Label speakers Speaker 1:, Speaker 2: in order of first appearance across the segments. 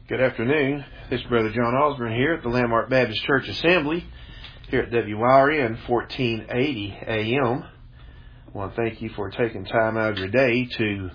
Speaker 1: Good afternoon. This is Brother John Osborne here at the Landmark Baptist Church Assembly here at WYRN and 1480 AM. I want to thank you for taking time out of your day to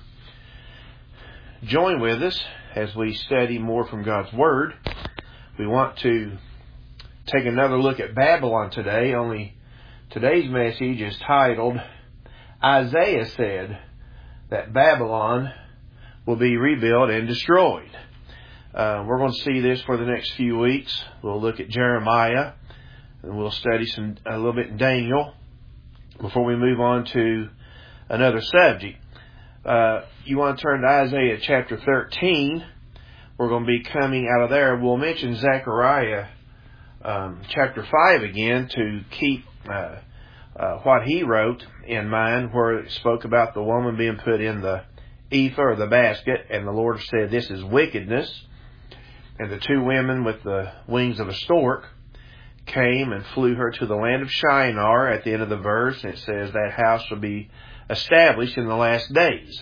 Speaker 1: join with us as we study more from God's Word. We want to take another look at Babylon today, only today's message is titled, Isaiah said that Babylon will be rebuilt and destroyed. We're going to see this for the next few weeks. We'll look at Jeremiah, and we'll study a little bit in Daniel before we move on to another subject. You want to turn to Isaiah chapter 13. We're going to be coming out of there. We'll mention Zechariah chapter 5 again to keep what he wrote in mind, where it spoke about the woman being put in the ephah or the basket, and the Lord said, "This is wickedness." And the two women with the wings of a stork came and flew her to the land of Shinar at the end of the verse. And it says that house will be established in the last days.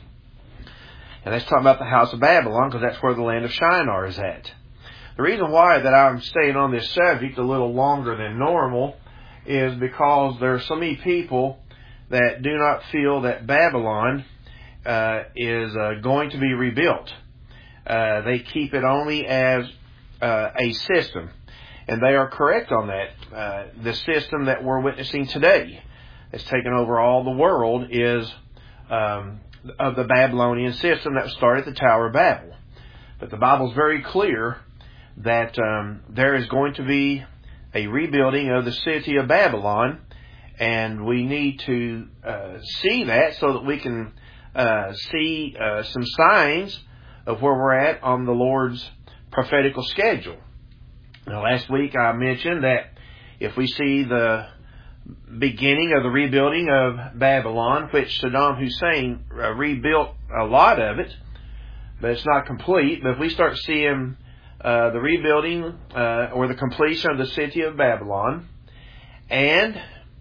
Speaker 1: And that's talking about the house of Babylon, because that's where the land of Shinar is at. The reason why that I'm staying on this subject a little longer than normal is because there are so many people that do not feel that Babylon is going to be rebuilt. They keep it only as a system. And they are correct on that. The system that we're witnessing today that's taken over all the world is of the Babylonian system that started at the Tower of Babel. But the Bible's very clear that there is going to be a rebuilding of the city of Babylon, and we need to see that so that we can see some signs of where we're at on the Lord's prophetical schedule. Now, last week I mentioned that if we see the beginning of the rebuilding of Babylon, which Saddam Hussein rebuilt a lot of it, but it's not complete. But if we start seeing the rebuilding or the completion of the city of Babylon, and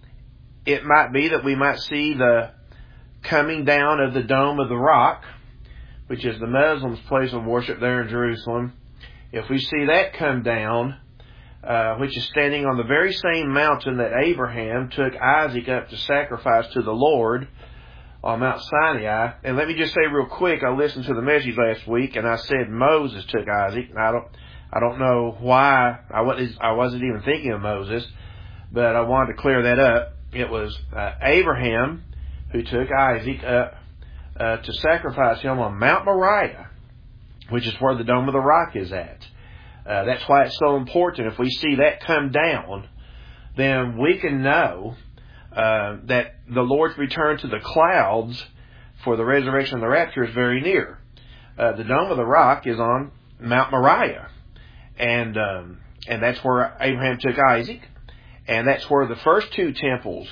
Speaker 1: it might be that we might see the coming down of the Dome of the Rock, which is the Muslims' place of worship there in Jerusalem. If we see that come down, which is standing on the very same mountain that Abraham took Isaac up to sacrifice to the Lord on Mount Sinai. And let me just say real quick, I listened to the message last week, and I said Moses took Isaac. And I don't know why I wasn't even thinking of Moses, but I wanted to clear that up. It was Abraham who took Isaac up to sacrifice him on Mount Moriah, which is where the Dome of the Rock is at. That's why it's so important. If we see that come down, then we can know that the Lord's return to the clouds for the resurrection and the rapture is very near. The Dome of the Rock is on Mount Moriah, and that's where Abraham took Isaac, and that's where the first two temples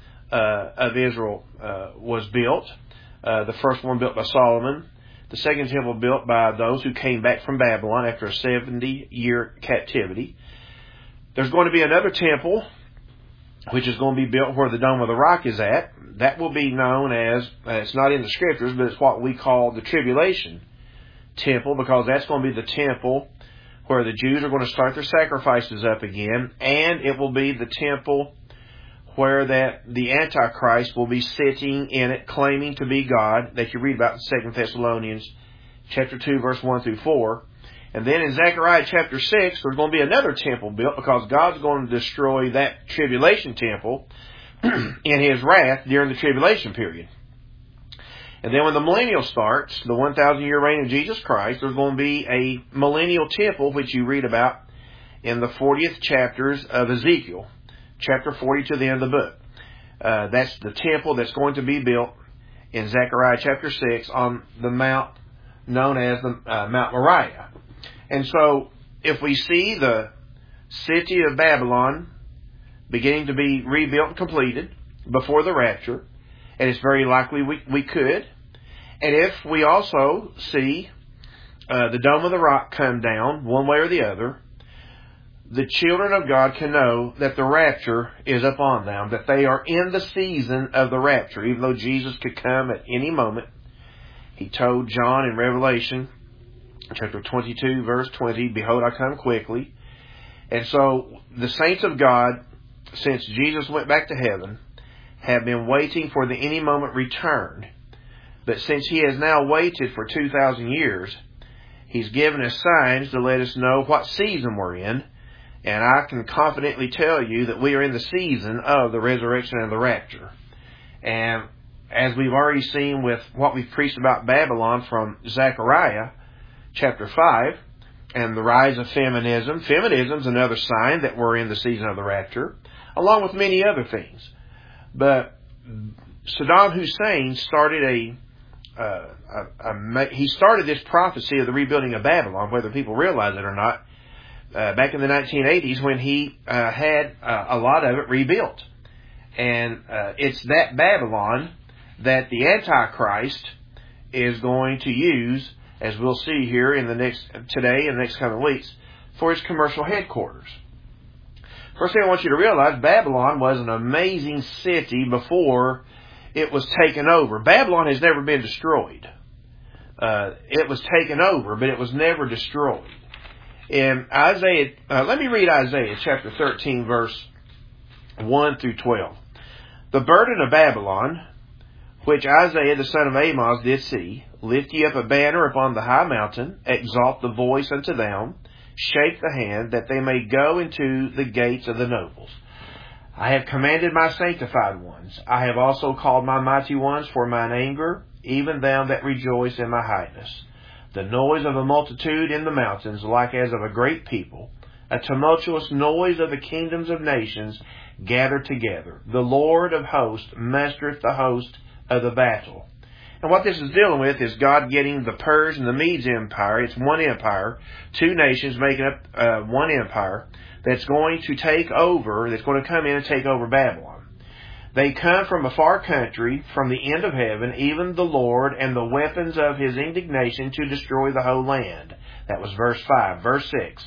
Speaker 1: of Israel was built. The first one built by Solomon. The second temple built by those who came back from Babylon after a 70-year captivity. There's going to be another temple, which is going to be built where the Dome of the Rock is at. That will be known as, it's not in the Scriptures, but it's what we call the Tribulation Temple, because that's going to be the temple where the Jews are going to start their sacrifices up again, and it will be the temple where the Antichrist will be sitting in it, claiming to be God, that you read about in 2 Thessalonians chapter 2, verse 1 through 4. And then in Zechariah chapter 6, there's going to be another temple built, because God's going to destroy that tribulation temple in His wrath during the tribulation period. And then when the millennial starts, the 1,000-year reign of Jesus Christ, there's going to be a millennial temple, which you read about in the 40th chapters of Ezekiel. Chapter 40 to the end of the book. That's the temple that's going to be built in Zechariah chapter 6 on the mount known as the Mount Moriah. And so, if we see the city of Babylon beginning to be rebuilt and completed before the rapture, and it's very likely we could, and if we also see the Dome of the Rock come down one way or the other, the children of God can know that the rapture is upon them, that they are in the season of the rapture. Even though Jesus could come at any moment, He told John in Revelation chapter 22, verse 20, behold, I come quickly. And so the saints of God, since Jesus went back to heaven, have been waiting for the any moment return. But since he has now waited for 2,000 years, he's given us signs to let us know what season we're in. And I can confidently tell you that we are in the season of the resurrection and the rapture. And as we've already seen with what we've preached about Babylon from Zechariah chapter 5 and the rise of feminism. Feminism's another sign that we're in the season of the rapture, along with many other things. But Saddam Hussein started he started this prophecy of the rebuilding of Babylon, whether people realize it or not, back in the 1980s when he had a lot of it rebuilt. And it's that Babylon that the Antichrist is going to use, as we'll see here in today and the next coming weeks, for his commercial headquarters. First thing I want you to realize, Babylon was an amazing city before it was taken over. Babylon has never been destroyed. It was taken over, but it was never destroyed. In Isaiah, let me read Isaiah chapter 13, verse 1 through 12. The burden of Babylon, which Isaiah the son of Amoz did see, lift ye up a banner upon the high mountain, exalt the voice unto them, shake the hand, that they may go into the gates of the nobles. I have commanded my sanctified ones. I have also called my mighty ones for mine anger, even them that rejoice in my highness. The noise of a multitude in the mountains, like as of a great people, a tumultuous noise of the kingdoms of nations gathered together. The Lord of hosts mustereth the host of the battle. And what this is dealing with is God getting the Persian and the Medes empire. It's one empire, two nations making up one empire that's going to take over, that's going to come in and take over Babylon. They come from a far country, from the end of heaven, even the Lord, and the weapons of his indignation to destroy the whole land. That was verse 5. Verse 6.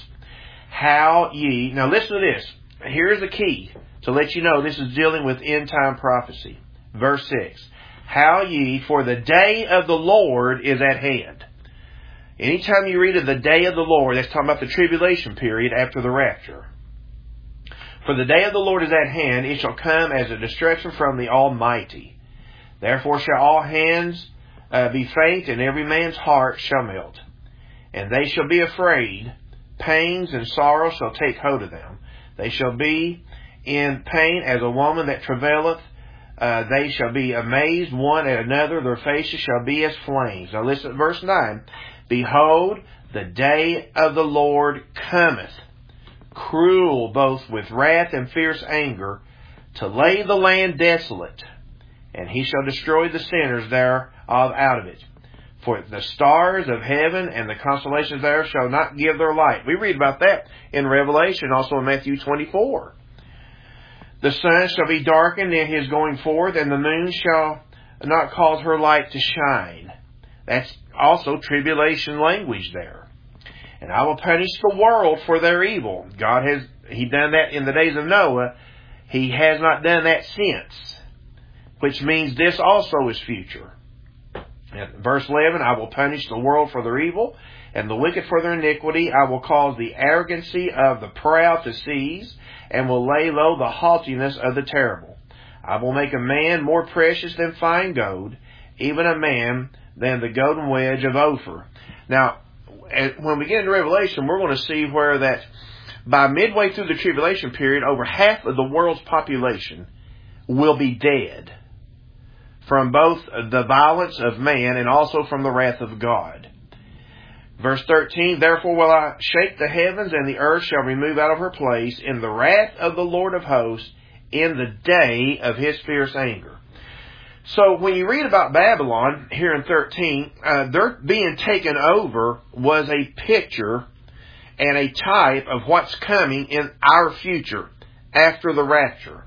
Speaker 1: How ye... Now listen to this. Here's the key to let you know this is dealing with end-time prophecy. Verse 6. How ye, for the day of the Lord is at hand. Anytime you read of the day of the Lord, that's talking about the tribulation period after the rapture. For the day of the Lord is at hand, it shall come as a destruction from the Almighty. Therefore shall all hands be faint, and every man's heart shall melt. And they shall be afraid. Pains and sorrow shall take hold of them. They shall be in pain as a woman that travaileth. They shall be amazed one at another. Their faces shall be as flames. Now listen to verse 9. Behold, the day of the Lord cometh, cruel both with wrath and fierce anger, to lay the land desolate, and he shall destroy the sinners thereof out of it. For the stars of heaven and the constellations there shall not give their light. We read about that in Revelation, also in Matthew 24. The sun shall be darkened in his going forth, and the moon shall not cause her light to shine. That's also tribulation language there. And I will punish the world for their evil. He done that in the days of Noah. He has not done that since. Which means this also is future. And verse 11, I will punish the world for their evil, and the wicked for their iniquity. I will cause the arrogancy of the proud to cease, and will lay low the haughtiness of the terrible. I will make a man more precious than fine gold, even a man than the golden wedge of Ophir. Now, when we get into Revelation, we're going to see where that by midway through the tribulation period, over half of the world's population will be dead from both the violence of man and also from the wrath of God. Verse 13, therefore will I shake the heavens, and the earth shall remove out of her place in the wrath of the Lord of hosts, in the day of his fierce anger. So when you read about Babylon here in 13, their being taken over was a picture and a type of what's coming in our future after the rapture.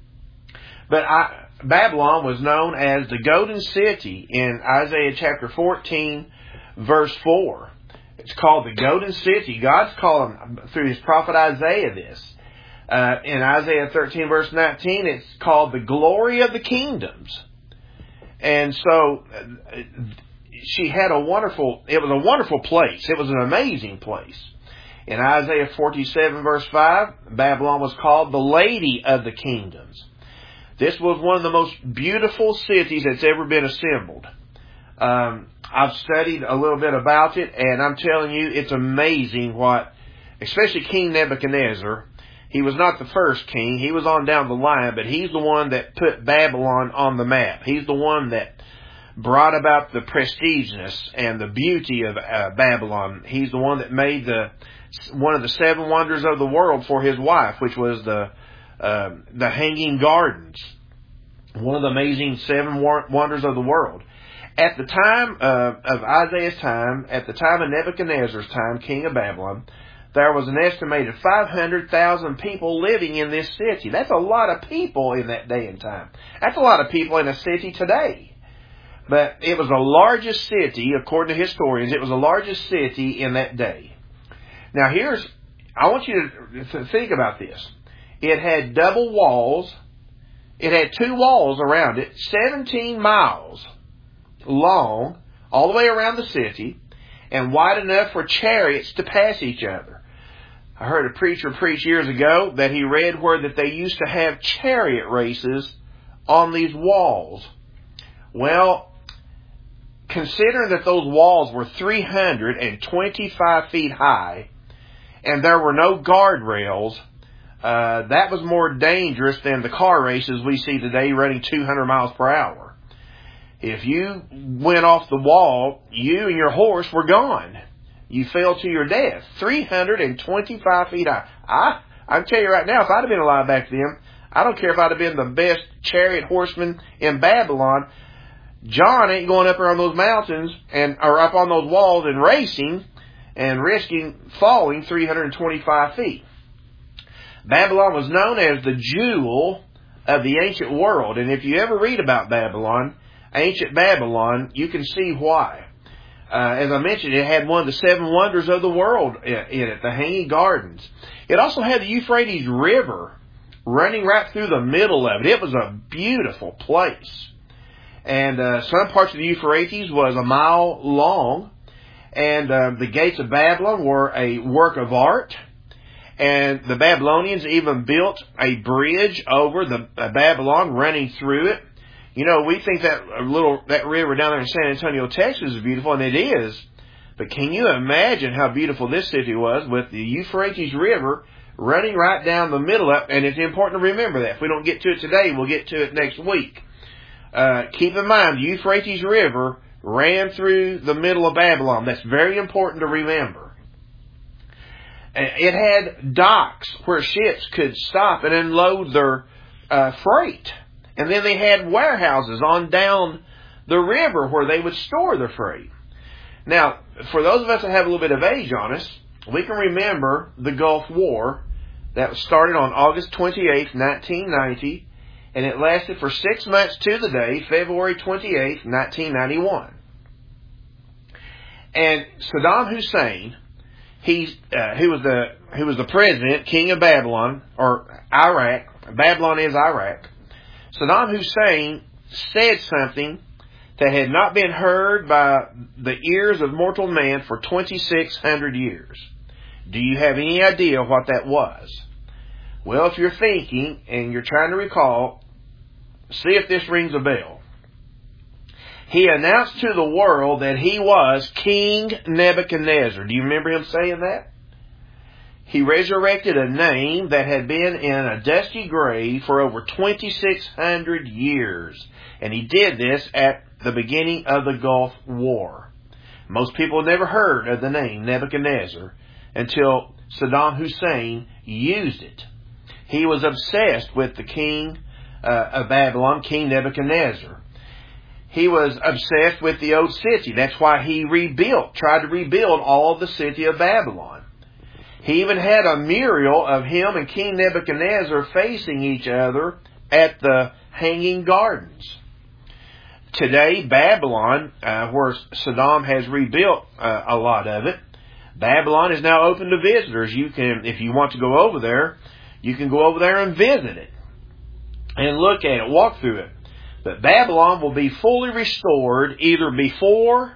Speaker 1: But Babylon was known as the Golden City in Isaiah chapter 14, verse 4. It's called the Golden City. God's calling through his prophet Isaiah this. In Isaiah 13, verse 19, it's called the glory of the kingdoms. And so she had it was a wonderful place. It was an amazing place. In Isaiah 47 verse 5, Babylon was called the Lady of the Kingdoms. This was one of the most beautiful cities that's ever been assembled. I've studied a little bit about it, and I'm telling you, it's amazing especially King Nebuchadnezzar. He was not the first king. He was on down the line, but he's the one that put Babylon on the map. He's the one that brought about the prestiginess and the beauty of Babylon. He's the one that made one of the 7 wonders of the world for his wife, which was the Hanging Gardens. One of the amazing 7 wonders of the world. At the time of Isaiah's time, at the time of Nebuchadnezzar's time, king of Babylon, there was an estimated 500,000 people living in this city. That's a lot of people in that day and time. That's a lot of people in a city today. But it was the largest city, according to historians, it was the largest city in that day. Now I want you to think about this. It had double walls. It had 2 walls around it, 17 miles long, all the way around the city, and wide enough for chariots to pass each other. I heard a preacher preach years ago that he read where that they used to have chariot races on these walls. Well, considering that those walls were 325 feet high and there were no guardrails, that was more dangerous than the car races we see today running 200 miles per hour. If you went off the wall, you and your horse were gone. You fell to your death. 325 feet high. I can tell you right now, if I'd have been alive back then, I don't care if I'd have been the best chariot horseman in Babylon, John ain't going up around those mountains or up on those walls and racing and risking falling 325 feet. Babylon was known as the jewel of the ancient world. And if you ever read about Babylon, ancient Babylon, you can see why. As I mentioned, it had one of the 7 wonders of the world in it, the Hanging Gardens. It also had the Euphrates River running right through the middle of it. It was a beautiful place. And some parts of the Euphrates was a mile long. And the gates of Babylon were a work of art. And the Babylonians even built a bridge over the Babylon running through it. You know, we think that river down there in San Antonio, Texas is beautiful, and it is. But can you imagine how beautiful this city was with the Euphrates River running right down the middle of it? And it's important to remember that. If we don't get to it today, we'll get to it next week. Keep in mind, the Euphrates River ran through the middle of Babylon. That's very important to remember. It had docks where ships could stop and unload their freight. And then they had warehouses on down the river where they would store their freight. Now, for those of us that have a little bit of age on us, we can remember the Gulf War that started on August 28, 1990, and it lasted for 6 months to the day, February 28, 1991. And Saddam Hussein, who was the president, king of Babylon, or Iraq. Babylon is Iraq. Saddam Hussein said something that had not been heard by the ears of mortal man for 2,600 years. Do you have any idea what that was? Well, if you're thinking and you're trying to recall, see if this rings a bell. He announced to the world that he was King Nebuchadnezzar. Do you remember him saying that? He resurrected a name that had been in a dusty grave for over 2,600 years. And he did this at the beginning of the Gulf War. Most people never heard of the name Nebuchadnezzar until Saddam Hussein used it. He was obsessed with the king of Babylon, King Nebuchadnezzar. He was obsessed with the old city. That's why he tried to rebuild all of the city of Babylon. He even had a mural of him and King Nebuchadnezzar facing each other at the Hanging Gardens. Today, Babylon, where Saddam has rebuilt a lot of it, Babylon is now open to visitors. You can, if you want to go over there, you can go over there and visit it and look at it, walk through it. But Babylon will be fully restored either before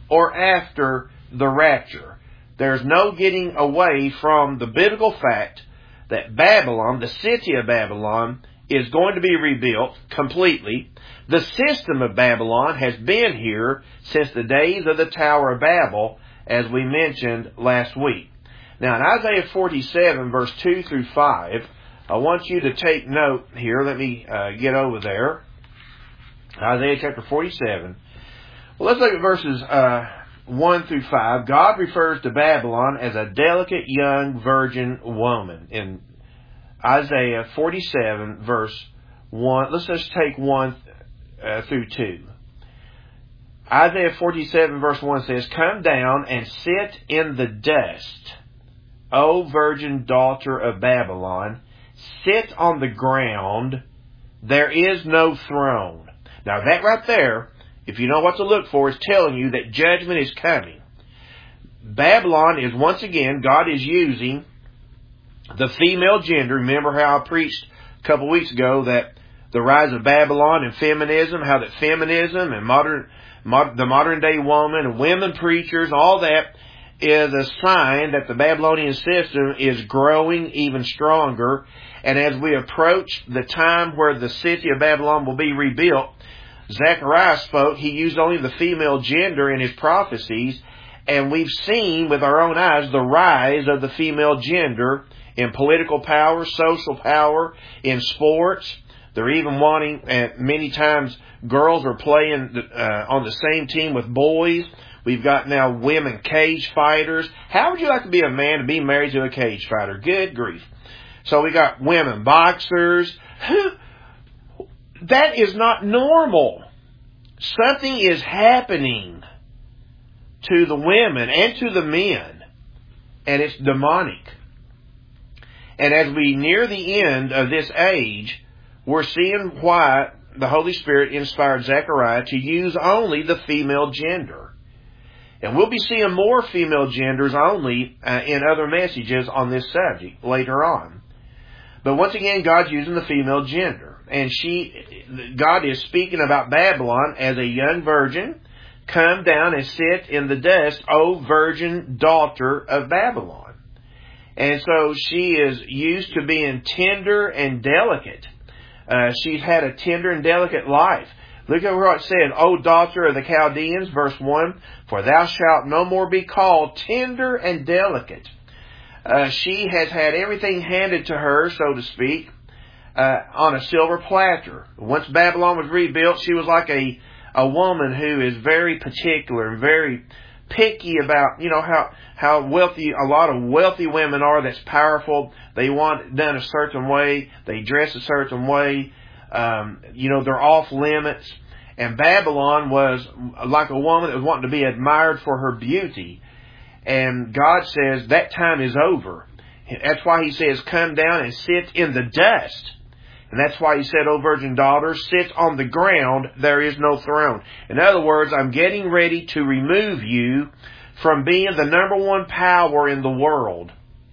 Speaker 1: or after the rapture. There's no getting away from the biblical fact that Babylon, the city of Babylon, is going to be rebuilt completely. The system of Babylon has been here since the days of the Tower of Babel, as we mentioned last week. Now, in Isaiah 47, verse 2 through 5, I want you to take note here. Let me get over there. Isaiah chapter 47. Well, let's look at verses 1 through 5. God refers to Babylon as a delicate young virgin woman. In Isaiah 47, verse 1, let's just take 1 through 2. Isaiah 47, verse 1 says, "Come down and sit in the dust, O virgin daughter of Babylon. Sit on the ground. There is no throne." Now that right there, if you know what to look for, is telling you that judgment is coming. Babylon is, once again, God is using the female gender. Remember how I preached a couple weeks ago that the rise of Babylon and feminism, how that feminism and the modern day woman and women preachers, all that is a sign that the Babylonian system is growing even stronger. And as we approach the time where the city of Babylon will be rebuilt, Zechariah spoke, he used only the female gender in his prophecies, and we've seen with our own eyes the rise of the female gender in political power, social power, in sports. They're even wanting, many times girls are playing on the same team with boys. We've got now women cage fighters. How would you like to be a man to be married to a cage fighter? Good grief. So we got women boxers. That is not normal. Something is happening to the women and to the men, and it's demonic. And as we near the end of this age, we're seeing why the Holy Spirit inspired Zechariah to use only the female gender. And we'll be seeing more female genders only in other messages on this subject later on. But once again, God's using the female gender. And God is speaking about Babylon as a young virgin. Come down and sit in the dust, O virgin daughter of Babylon. And so she is used to being tender and delicate. She's had a tender and delicate life. Look at what it said, O daughter of the Chaldeans, verse 1, "For thou shalt no more be called tender and delicate." She has had everything handed to her, so to speak, on a silver platter. Once Babylon was rebuilt, she was like a woman who is very particular and very picky about, how wealthy a lot of wealthy women are. That's powerful. They want it done a certain way. They dress a certain way. They're off limits. And Babylon was like a woman that was wanting to be admired for her beauty. And God says that time is over. That's why He says, come down and sit in the dust. And that's why He said, O virgin daughter, sit on the ground, there is no throne. In other words, I'm getting ready to remove you from being the number one power in the world.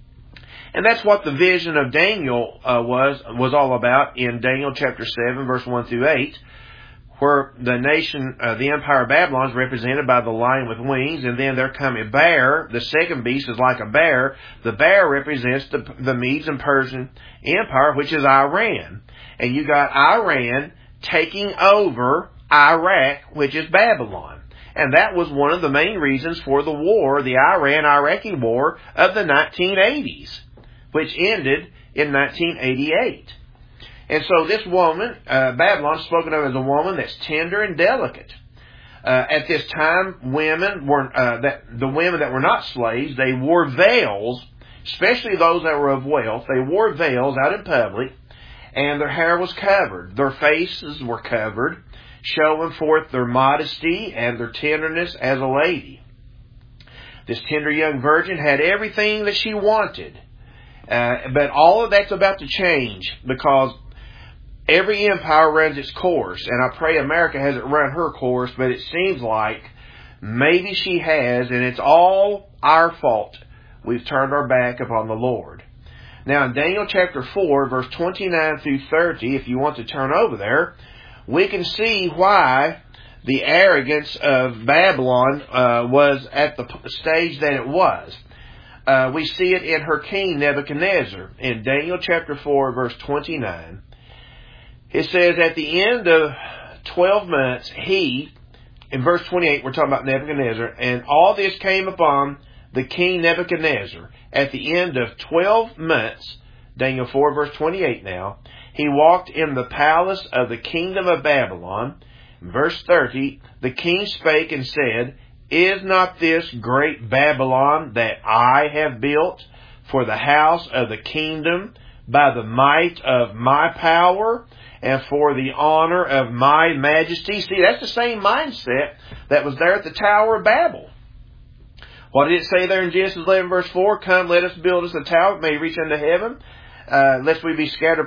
Speaker 1: And that's what the vision of Daniel was all about in Daniel chapter 7, verse 1 through 8, where the nation, the empire of Babylon is represented by the lion with wings, and then there come a bear. The second beast is like a bear. The bear represents the Medes and Persian empire, which is Iran. And you got Iran taking over Iraq, which is Babylon. And that was one of the main reasons for the war, the Iran-Iraqi war of the 1980s, which ended in 1988. And so this woman, Babylon, is spoken of as a woman that's tender and delicate. At this time, the women that were not slaves, they wore veils, especially those that were of wealth. They wore veils out in public, and their hair was covered. Their faces were covered, showing forth their modesty and their tenderness as a lady. This tender young virgin had everything that she wanted. But all of that's about to change, because every empire runs its course, and I pray America hasn't run her course, but it seems like maybe she has, and it's all our fault. We've turned our back upon the Lord. Now in Daniel chapter 4, verse 29 through 30, if you want to turn over there, we can see why the arrogance of Babylon was at the stage that it was. We see it in her king Nebuchadnezzar. In Daniel chapter 4, verse 29, it says, at the end of 12 months, in verse 28, we're talking about Nebuchadnezzar, and all this came upon the king Nebuchadnezzar. At the end of 12 months, Daniel 4, verse 28 now, he walked in the palace of the kingdom of Babylon. Verse 30, the king spake and said, is not this great Babylon that I have built for the house of the kingdom by the might of my power and for the honor of my majesty? See, that's the same mindset that was there at the Tower of Babel. What did it say there in Genesis 11 verse 4? Come, let us build us a tower that may reach unto heaven, lest we be scattered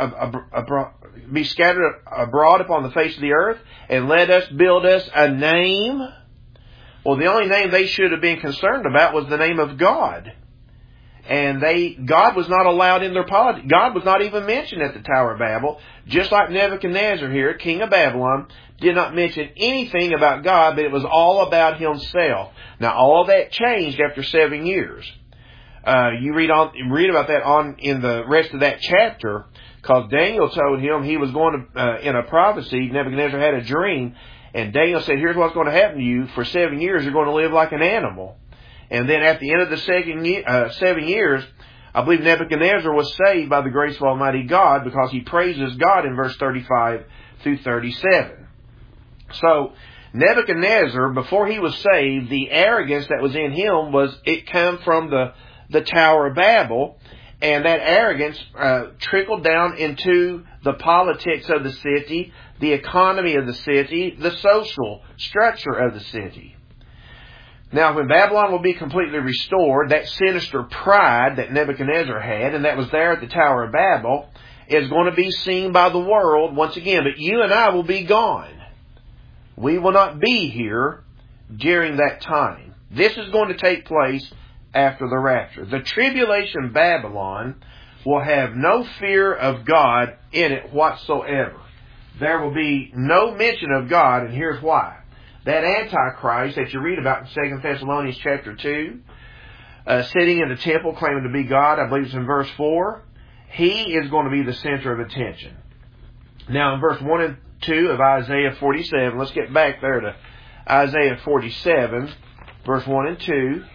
Speaker 1: abroad upon the face of the earth, and let us build us a name. Well, the only name they should have been concerned about was the name of God. And God was not allowed in their politics. God was not even mentioned at the Tower of Babel. Just like Nebuchadnezzar here, king of Babylon, did not mention anything about God, but it was all about himself. Now, all that changed after 7 years. You read about that in the rest of that chapter, because Daniel told him he was going to, in a prophecy, Nebuchadnezzar had a dream, and Daniel said, here's what's going to happen to you. For 7 years, you're going to live like an animal. And then at the end of the 7 years, I believe Nebuchadnezzar was saved by the grace of Almighty God, because he praises God in verse 35 through 37. So, Nebuchadnezzar, before he was saved, the arrogance that was in him it came from the Tower of Babel, and that arrogance trickled down into the politics of the city, the economy of the city, the social structure of the city. Now, when Babylon will be completely restored, that sinister pride that Nebuchadnezzar had, and that was there at the Tower of Babel, is going to be seen by the world once again. But you and I will be gone. We will not be here during that time. This is going to take place after the rapture. The tribulation Babylon will have no fear of God in it whatsoever. There will be no mention of God, and here's why. That Antichrist that you read about in 2 Thessalonians chapter 2, sitting in the temple claiming to be God, I believe it's in verse 4, he is going to be the center of attention. Now in verse 1 and 2 of Isaiah 47, let's get back there to Isaiah 47, verse 1 and 2.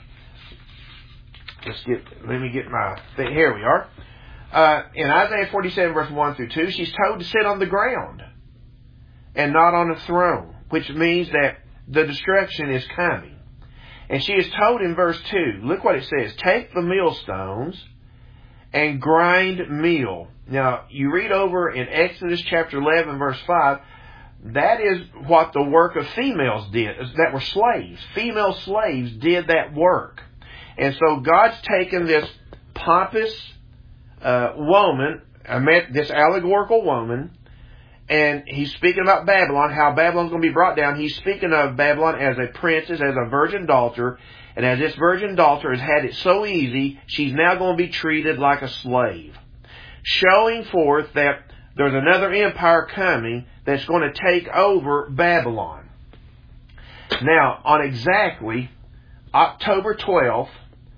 Speaker 1: Here we are. In Isaiah 47 verse 1 through 2, she's told to sit on the ground and not on a throne, which means that the destruction is coming. And she is told in verse 2, look what it says, take the millstones and grind meal. Now, you read over in Exodus chapter 11 verse 5, that is what the work of females did, that were slaves. Female slaves did that work. And so God's taken this pompous woman, this allegorical woman, and he's speaking about Babylon, how Babylon's going to be brought down. He's speaking of Babylon as a princess, as a virgin daughter, and as this virgin daughter has had it so easy, she's now going to be treated like a slave. Showing forth that there's another empire coming that's going to take over Babylon. Now, on exactly October 12th,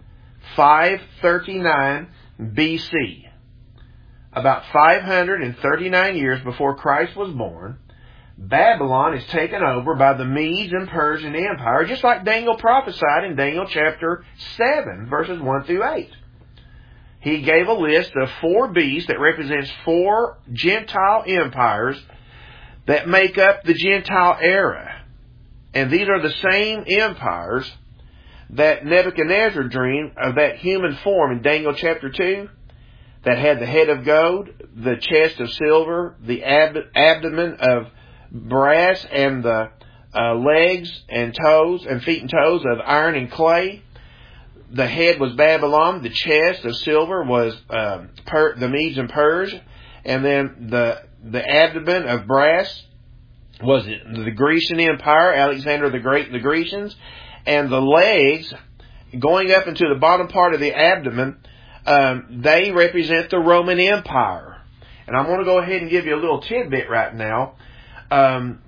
Speaker 1: 539 BC, about 539 years before Christ was born, Babylon is taken over by the Medes and Persian Empire, just like Daniel prophesied in Daniel chapter 7, verses 1 through 8. He gave a list of 4 beasts that represents 4 Gentile empires that make up the Gentile era. And these are the same empires that Nebuchadnezzar dreamed of, that human form in Daniel chapter 2 that had the head of gold, the chest of silver, the abdomen of brass, and the legs and toes and feet and toes of iron and clay. The head was Babylon, the chest of silver was the Medes and Persia, and then the abdomen of brass was the Grecian Empire, Alexander the Great and the Grecians. And the legs, going up into the bottom part of the abdomen, they represent the Roman Empire. And I'm going to go ahead and give you a little tidbit right now.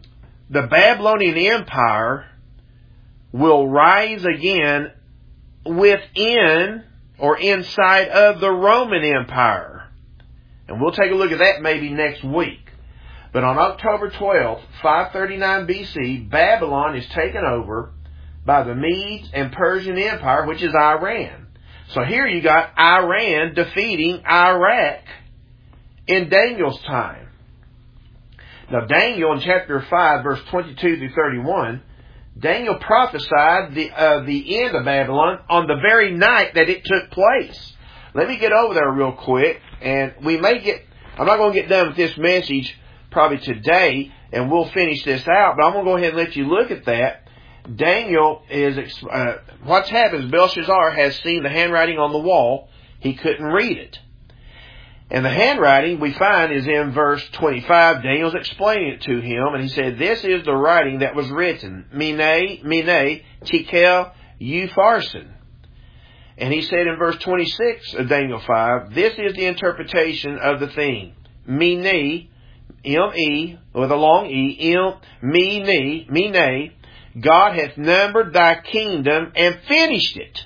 Speaker 1: the Babylonian Empire will rise again within or inside of the Roman Empire. And we'll take a look at that maybe next week. But on October 12th, 539 BC, Babylon is taken over by the Medes and Persian Empire, which is Iran. So here you got Iran defeating Iraq in Daniel's time. Now Daniel in chapter 5, verse 22 through 31, Daniel prophesied the end of Babylon on the very night that it took place. Let me get over there real quick, and I'm not going to get done with this message probably today, and we'll finish this out, but I'm going to go ahead and let you look at that. Daniel what's happened is Belshazzar has seen the handwriting on the wall. He couldn't read it. And the handwriting we find is in verse 25. Daniel's explaining it to him, and he said, "This is the writing that was written, Mene, Tekel, Upharsin." And he said in verse 26 of Daniel 5, "This is the interpretation of the thing. Mene, M-E, with a long E, Mene, God hath numbered thy kingdom and finished it."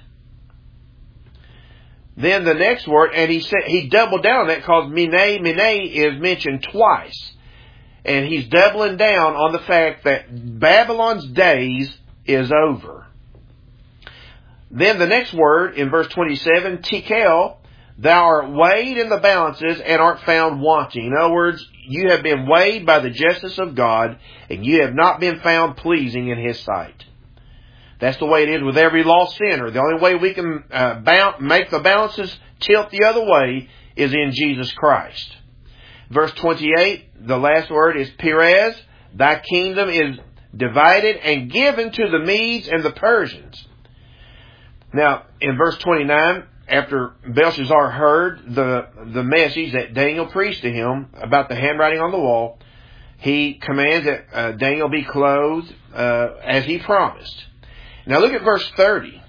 Speaker 1: Then the next word, and he doubled down on that because Mene is mentioned twice. And he's doubling down on the fact that Babylon's days is over. Then the next word in verse 27, Tekel, thou art weighed in the balances and art found wanting. In other words, you have been weighed by the justice of God, and you have not been found pleasing in His sight. That's the way it is with every lost sinner. The only way we can make the balances tilt the other way is in Jesus Christ. Verse 28, the last word is Perez. Thy kingdom is divided and given to the Medes and the Persians. Now, in verse 29, after Belshazzar heard the message that Daniel preached to him about the handwriting on the wall, he commands that Daniel be clothed as he promised. Now look at verse 30.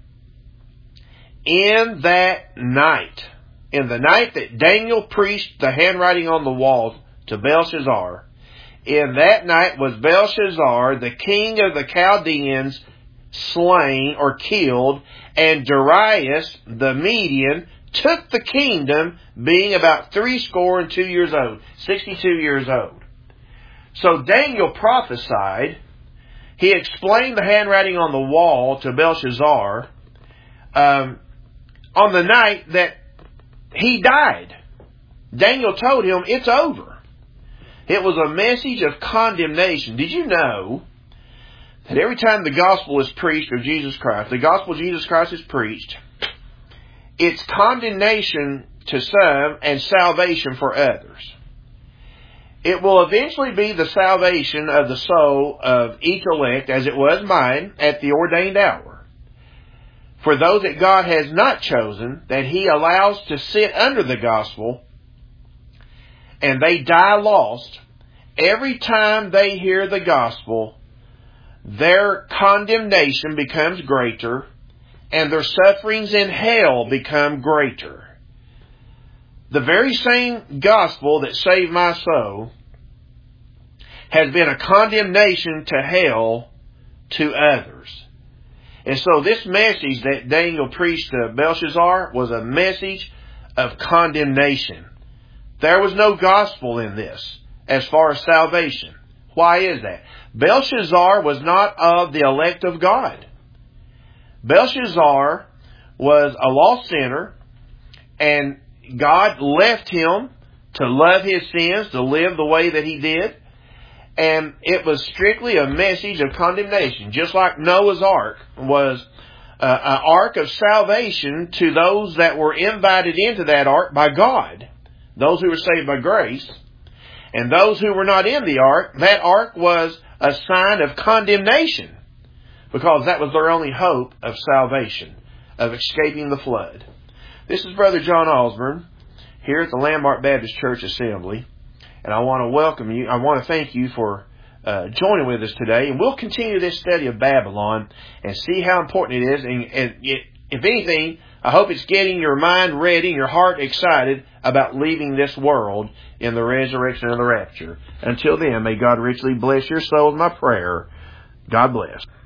Speaker 1: In the night that Daniel preached the handwriting on the wall to Belshazzar, in that night was Belshazzar, the king of the Chaldeans, slain or killed, and Darius the Median took the kingdom, being about 62 years old, 62 years old. So Daniel prophesied. He explained the handwriting on the wall to Belshazzar on the night that he died. Daniel told him it's over. It was a message of condemnation. Did you know that every time the gospel is preached of Jesus Christ, the gospel of Jesus Christ is preached, it's condemnation to some and salvation for others. It will eventually be the salvation of the soul of each elect, as it was mine, at the ordained hour. For those that God has not chosen, that He allows to sit under the gospel, and they die lost, every time they hear the gospel, their condemnation becomes greater, and their sufferings in hell become greater. The very same gospel that saved my soul has been a condemnation to hell to others. And so this message that Daniel preached to Belshazzar was a message of condemnation. There was no gospel in this as far as salvation. Why is that? Belshazzar was not of the elect of God. Belshazzar was a lost sinner, and God left him to love his sins, to live the way that he did. And it was strictly a message of condemnation. Just like Noah's Ark was an ark of salvation to those that were invited into that ark by God. Those who were saved by grace. And those who were not in the ark, that ark was a sign of condemnation. Because that was their only hope of salvation, of escaping the flood. This is Brother John Osborne here at the Landmark Baptist Church Assembly. And I want to welcome you. I want to thank you for joining with us today. And we'll continue this study of Babylon and see how important it is. And if anything, I hope it's getting your mind ready and your heart excited about leaving this world in the resurrection and the rapture. Until then, may God richly bless your soul, my prayer. God bless.